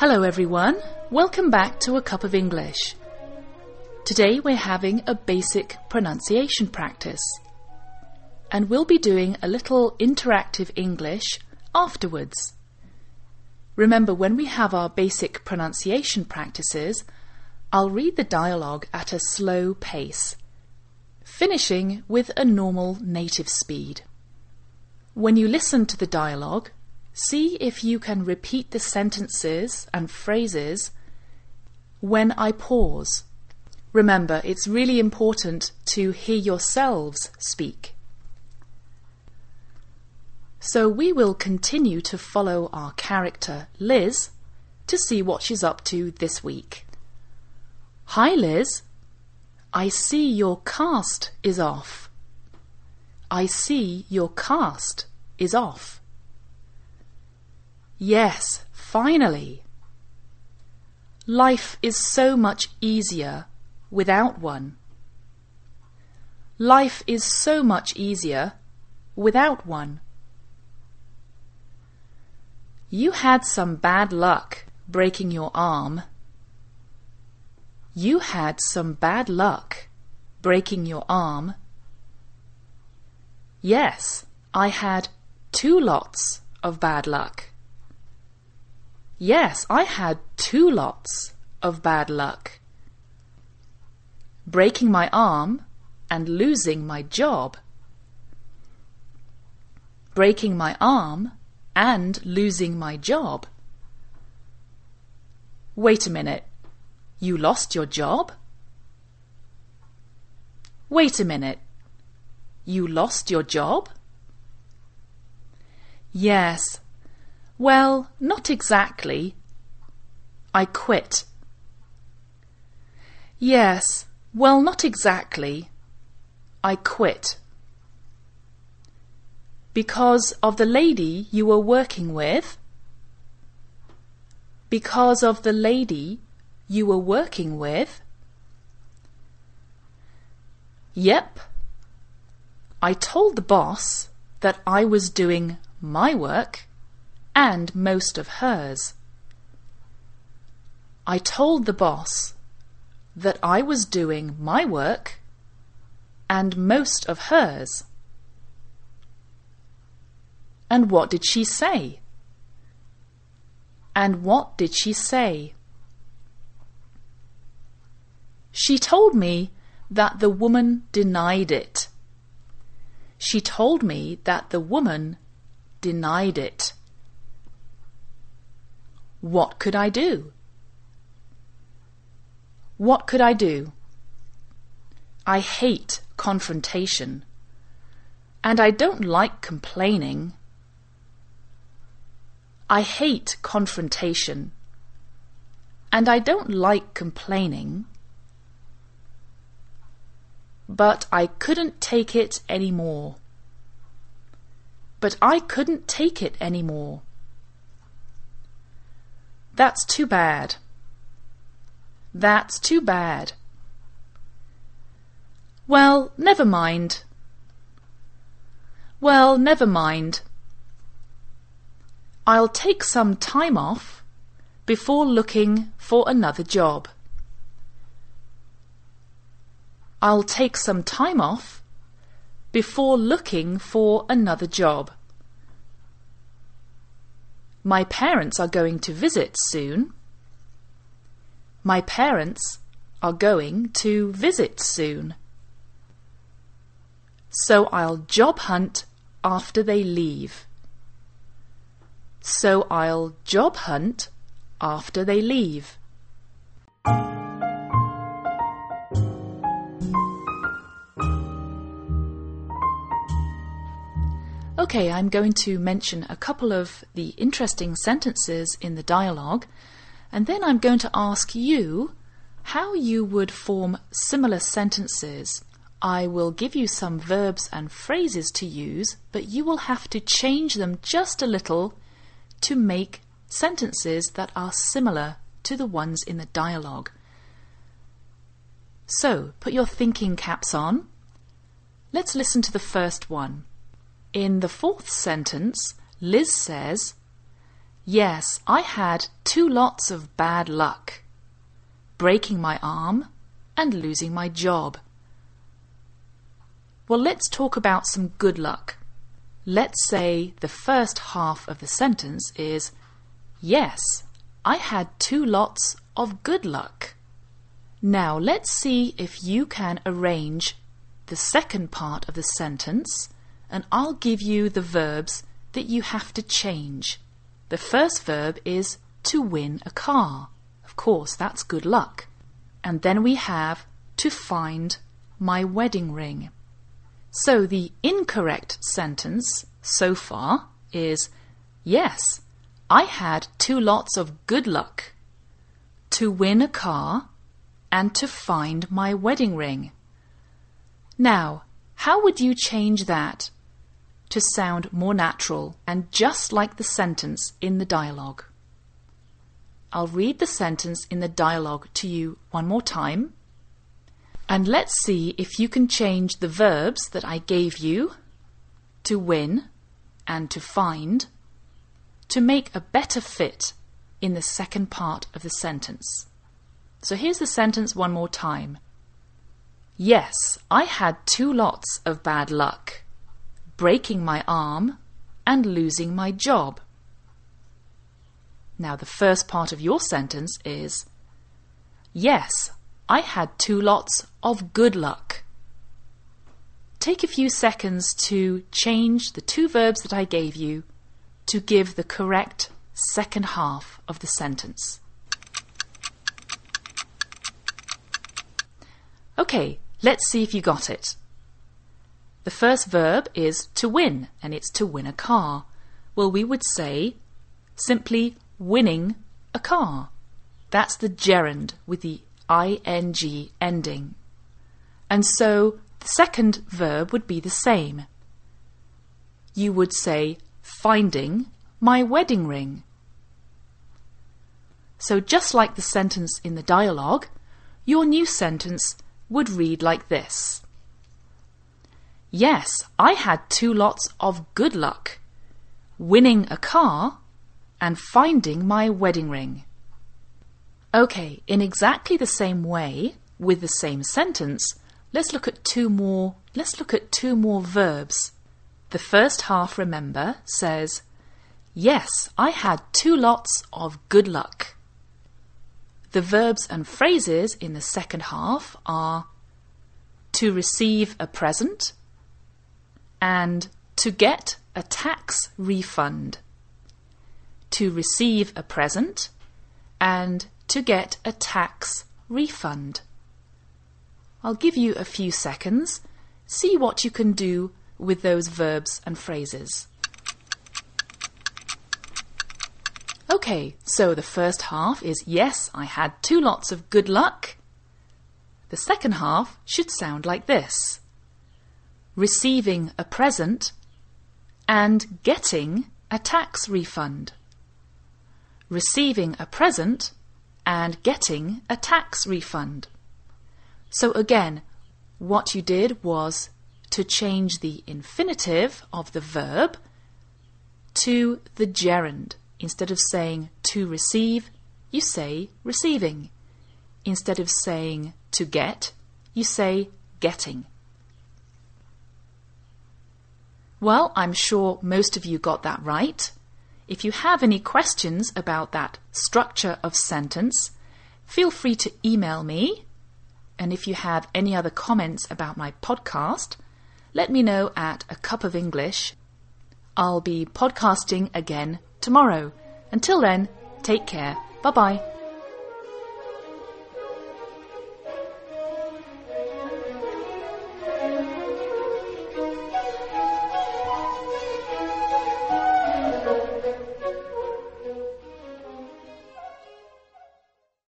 Hello everyone, welcome back to A Cup of English. Today we're having a basic pronunciation practice. And we'll be doing a little interactive English afterwards. Remember, when we have our basic pronunciation practices, I'll read the dialogue at a slow pace, finishing with a normal native speed. When you listen to the dialogue, see if you can repeat the sentences and phrases when I pause. Remember, it's really important to hear yourselves speak. So we will continue to follow our character Liz to see what she's up to this week. Hi Liz, I see your cast is off. I see your cast is off. Yes, finally. Life is so much easier without one. Life is so much easier without one. You had some bad luck breaking your arm. You had some bad luck breaking your arm. Yes, I had 2 lots of bad luck. Yes, I had 2 lots of bad luck. Breaking my arm and losing my job. Breaking my arm and losing my job. Wait a minute, you lost your job? Wait a minute, you lost your job? Yes, well, not exactly. I quit. Yes, well, not exactly. I quit. Because of the lady you were working with? Because of the lady you were working with? Yep. I told the boss that I was doing my work and most of hers. I told the boss that I was doing my work and most of hers. And what did she say? And what did she say? She told me that the woman denied it. She told me that the woman denied it. What could I do? What could I do? I hate confrontation, and I don't like complaining. I hate confrontation, and I don't like complaining. But I couldn't take it anymore. But I couldn't take it anymore. That's too bad. That's too bad. Well, never mind. Well, never mind. I'll take some time off before looking for another job. I'll take some time off before looking for another job. My parents are going to visit soon. My parents are going to visit soon. So I'll job hunt after they leave. So I'll job hunt after they leave. Okay, I'm going to mention a couple of the interesting sentences in the dialogue, and then I'm going to ask you how you would form similar sentences. I will give you some verbs and phrases to use, but you will have to change them just a little to make sentences that are similar to the ones in the dialogue. So, put your thinking caps on. Let's listen to the first one. In the 4th sentence, Liz says, Yes, I had 2 lots of bad luck. Breaking my arm and losing my job. Well, let's talk about some good luck. Let's say the first half of the sentence is, yes, I had 2 lots of good luck. Now let's see if you can arrange the second part of the sentence, and I'll give you the verbs that you have to change. The first verb is to win a car. Of course, that's good luck. And then we have to find my wedding ring. So the incorrect sentence so far is, yes, I had 2 lots of good luck. To win a car and to find my wedding ring. Now, how would you change that to sound more natural and just like the sentence in the dialogue? I'll read the sentence in the dialogue to you one more time. And let's see if you can change the verbs that I gave you, to win and to find, to make a better fit in the second part of the sentence. So here's the sentence one more time. Yes, I had 2 lots of bad luck. Breaking my arm and losing my job. Now the first part of your sentence is, yes, I had 2 lots of good luck. Take a few seconds to change the 2 verbs that I gave you to give the correct second half of the sentence. Okay, let's see if you got it. The first verb is to win, and it's to win a car. Well, we would say simply winning a car. That's the gerund with the ing ending. And so the second verb would be the same. You would say finding my wedding ring. So just like the sentence in the dialogue, your new sentence would read like this. Yes, I had 2 lots of good luck. Winning a car and finding my wedding ring. Okay, in exactly the same way, with the same sentence, let's look at two more verbs. The first half, remember, says, yes, I had 2 lots of good luck. The verbs and phrases in the second half are to receive a present and to get a tax refund. To receive a present and to get a tax refund. I'll give you a few seconds. See what you can do with those verbs and phrases. Okay, so the first half is yes, I had 2 lots of good luck. The second half should sound like this. Receiving a present and getting a tax refund. Receiving a present and getting a tax refund. So again, what you did was to change the infinitive of the verb to the gerund. Instead of saying to receive, you say receiving. Instead of saying to get, you say getting. Well, I'm sure most of you got that right. If you have any questions about that structure of sentence, feel free to email me. And if you have any other comments about my podcast, let me know at A Cup of English. I'll be podcasting again tomorrow. Until then, take care. Bye-bye.